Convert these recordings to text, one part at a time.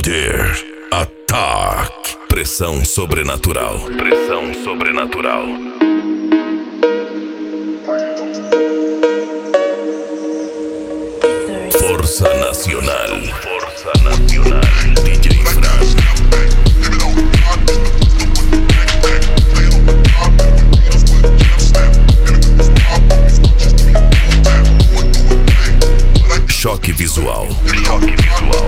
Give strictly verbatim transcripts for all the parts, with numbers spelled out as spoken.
Thunder Attack. Pressão sobrenatural. Pressão sobrenatural. Força Nacional. Força Nacional. D J Fran. Choque visual. Choque visual.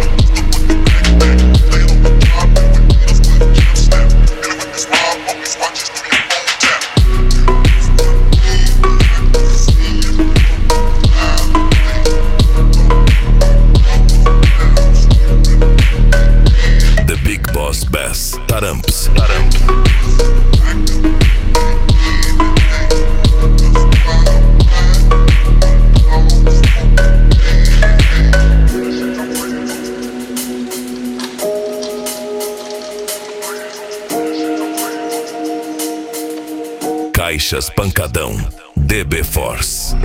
The Big Boss Bass. Taramps. Taramps. Caixas Pancadão. D B Force.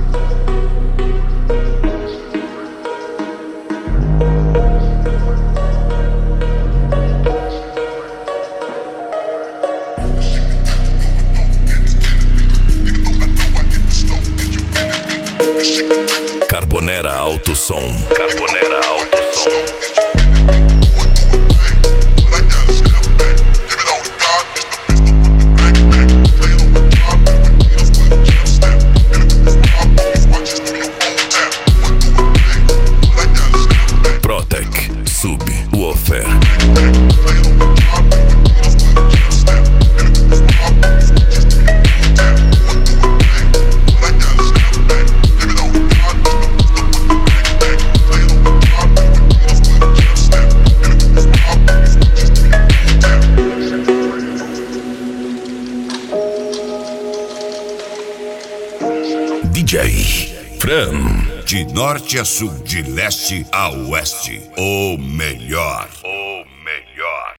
Carbonera Alto Som. Carbonera Alto Som. Protec, Sub, Woofer. D J Fran. De norte a sul, de leste a oeste, o melhor.